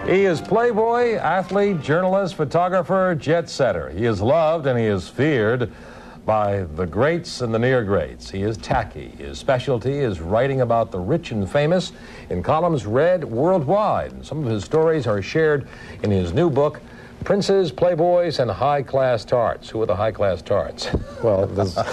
He is playboy, athlete, journalist, photographer, jet setter. He is loved and he is feared by the greats and the near greats. He is tacky. His specialty is writing about the rich and famous in columns read worldwide. And some of his stories are shared in his new book, Princes, Playboys, and High-Class Tarts. Who are the high-class tarts? Well,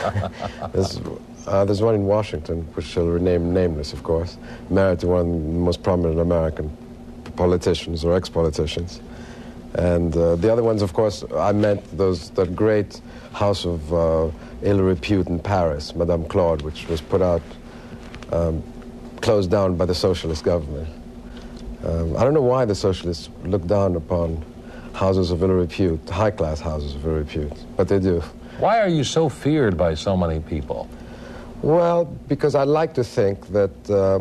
there's one in Washington, which shall remain nameless, of course, married to one of the most prominent American politicians or ex-politicians. And the other ones, of course, I meant that great house of ill repute in Paris, Madame Claude, which was put out, closed down by the socialist government. I don't know why the socialists look down upon houses of ill repute, high-class houses of ill repute, but they do. Why are you so feared by so many people? Well, because I like to think that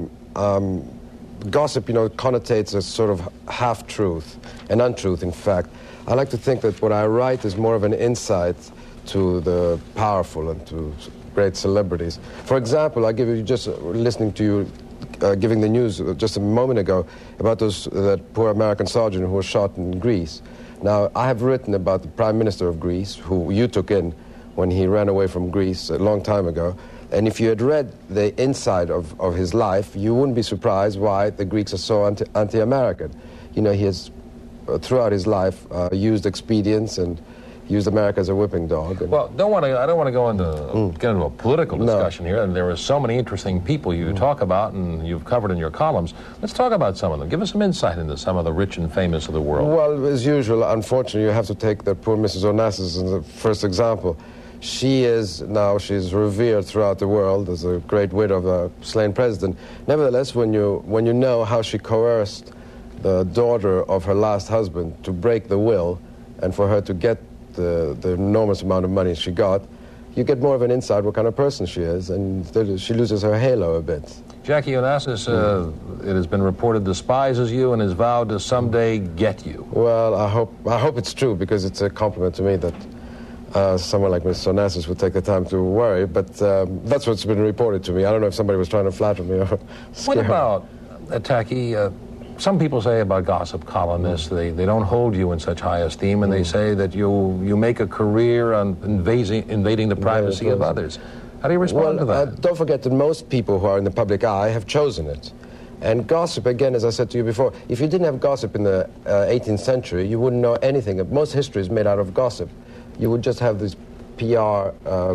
gossip, connotates a sort of half-truth, an untruth, in fact. I like to think that what I write is more of an insight to the powerful and to great celebrities. For example, I give you, just listening to you giving the news just a moment ago about that poor American sergeant who was shot in Greece. Now, I have written about the Prime Minister of Greece, who you took in when he ran away from Greece a long time ago. And if you had read the inside of his life, you wouldn't be surprised why the Greeks are so anti-American. He has, throughout his life, used expedients and used America as a whipping dog. Well, I don't want to go into get into a political discussion here. And there are so many interesting people you talk about and you've covered in your columns. Let's talk about some of them. Give us some insight into some of the rich and famous of the world. Well, as usual, unfortunately, you have to take that poor Mrs. Onassis as the first example. She's revered throughout the world as a great widow of a slain president. Nevertheless, when you know how she coerced the daughter of her last husband to break the will and for her to get the enormous amount of money she got, you get more of an insight what kind of person she is, and she loses her halo a bit. Jackie Onassis, it has been reported, despises you and has vowed to someday get you. Well, I hope it's true, because it's a compliment to me that someone like Mr. Onassis would take the time to worry, but that's what's been reported to me. I don't know if somebody was trying to flatter me or scare me. What about, Tacky, some people say about gossip columnists, they don't hold you in such high esteem, and they say that you make a career on invading the privacy of others. How do you respond to that? Don't forget that most people who are in the public eye have chosen it. And gossip, again, as I said to you before, if you didn't have gossip in the 18th century, you wouldn't know anything. Most history is made out of gossip. You would just have these PR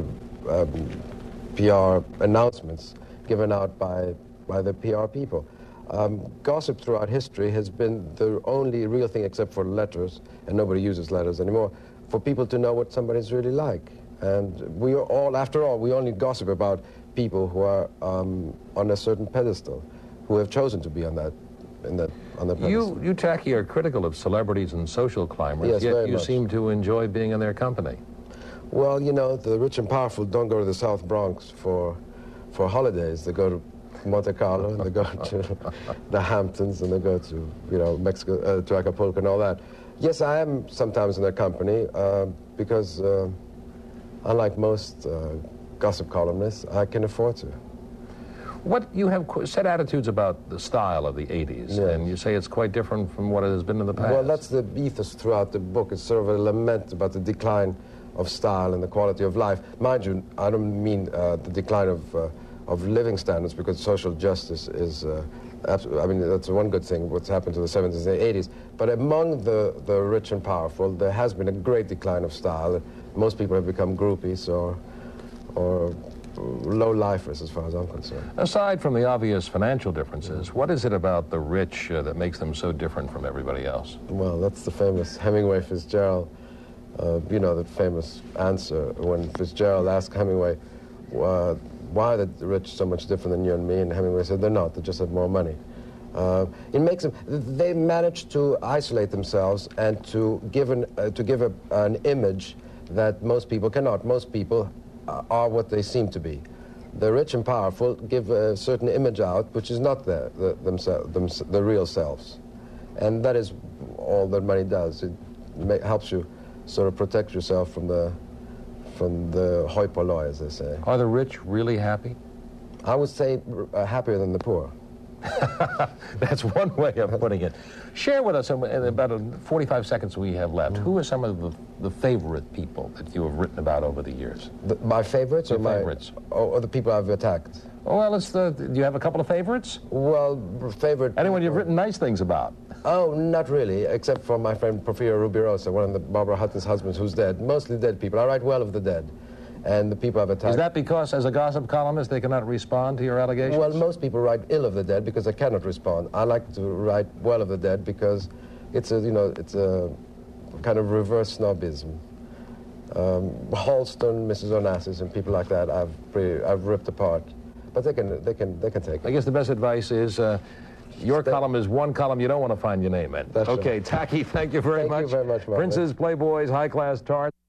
announcements given out by the PR people. Gossip throughout history has been the only real thing, except for letters, and nobody uses letters anymore, for people to know what somebody's really like. And we are all, after all, we only gossip about people who are on a certain pedestal, who have chosen to be on the pedestal. You, Tacky, are critical of celebrities and social climbers, yes, yet you seem to enjoy being in their company. Well, the rich and powerful don't go to the South Bronx for holidays. They go to Monte Carlo, and they go to the Hamptons, and they go to Mexico, to Acapulco and all that. Yes, I am sometimes in their company because, unlike most gossip columnists, I can afford to. You have set attitudes about the style of the 80s, yes. And you say it's quite different from what it has been in the past. Well, that's the ethos throughout the book. It's sort of a lament about the decline of style and the quality of life. Mind you, I don't mean the decline of living standards, because social justice is, that's one good thing, what's happened to the 70s and 80s. But among the rich and powerful, there has been a great decline of style. Most people have become groupies or low-lifers, as far as I'm concerned. Aside from the obvious financial differences, what is it about the rich that makes them so different from everybody else? Well, that's the famous Hemingway Fitzgerald, the famous answer when Fitzgerald asked Hemingway, why are the rich so much different than you and me? And Hemingway said, they're not, they just have more money. It makes them, they manage to isolate themselves and to give an image that most people cannot. Most people are what they seem to be. The rich and powerful give a certain image out which is not the real selves. And that is all that money does. It helps you sort of protect yourself from the hoi polloi, as they say. Are the rich really happy? I would say happier than the poor. That's one way of putting it. Share with us, in about 45 seconds we have left, who are some of the favorite people that you have written about over the years? My favorites? Your favorites. Or the people I've attacked? Oh, well, do you have a couple of favorites? Well, favorite... Anyone you've written nice things about? Oh, not really, except for my friend Porfirio Rubirosa, one of the Barbara Hutton's husbands who's dead. Mostly dead people. I write well of the dead. And the people I've attacked... Is that because, as a gossip columnist, they cannot respond to your allegations? Well, most people write ill of the dead because they cannot respond. I like to write well of the dead because it's a kind of reverse snobism. Halston, Mrs. Onassis, and people like that, I've ripped apart. But they can take it. I guess the best advice is your column is one column you don't want to find your name in. That's okay, right. Tacky, thank you very much. Thank you very much, Mark. Princes, Playboys, high-class tarts.